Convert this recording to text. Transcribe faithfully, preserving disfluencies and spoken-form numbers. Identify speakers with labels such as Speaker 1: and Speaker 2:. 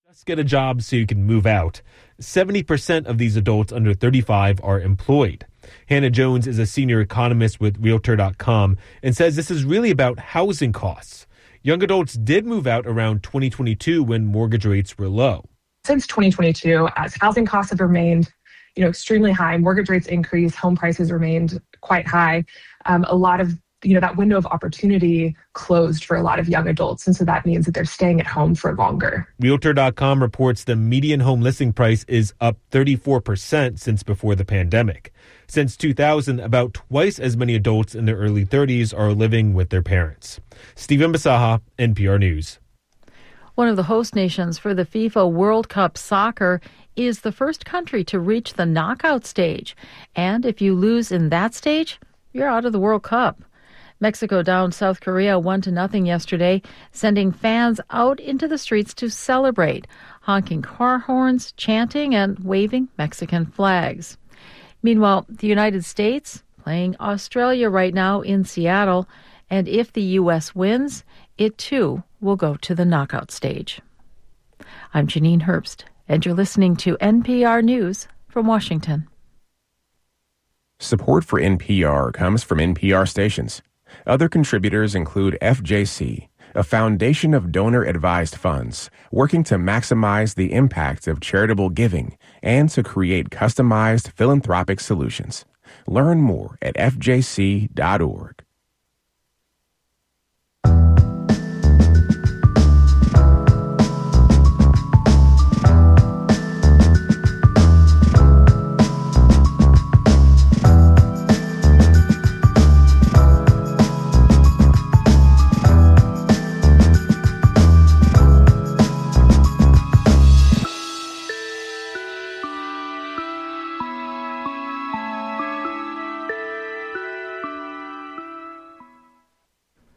Speaker 1: Just get a job so you can move out. seventy percent of these adults under thirty-five are employed. Hannah Jones is a senior economist with Realtor dot com and says this is really about housing costs. Young adults did move out around twenty twenty-two when mortgage rates were low.
Speaker 2: Since twenty twenty-two, as housing costs have remained, you know, extremely high, mortgage rates increased, home prices remained quite high. Um, a lot of, you know, that window of opportunity closed for a lot of young adults. And so that means that they're staying at home for longer.
Speaker 1: Realtor dot com reports the median home listing price is up thirty-four percent since before the pandemic. Since two thousand, about twice as many adults in their early thirties are living with their parents. Stephen Basaha, N P R News.
Speaker 3: One of the host nations for the FIFA World Cup Soccer is the first country to reach the knockout stage. And if you lose in that stage, you're out of the World Cup. Mexico downed South Korea one to nothing yesterday, sending fans out into the streets to celebrate, honking car horns, chanting, and waving Mexican flags. Meanwhile, the United States playing Australia right now in Seattle, and if the U S wins, it too will go to the knockout stage. I'm Janine Herbst, and you're listening to N P R News from Washington.
Speaker 4: Support for N P R comes from N P R stations. Other contributors include F J C, a foundation of donor-advised funds working to maximize the impact of charitable giving and to create customized philanthropic solutions. Learn more at F J C dot org.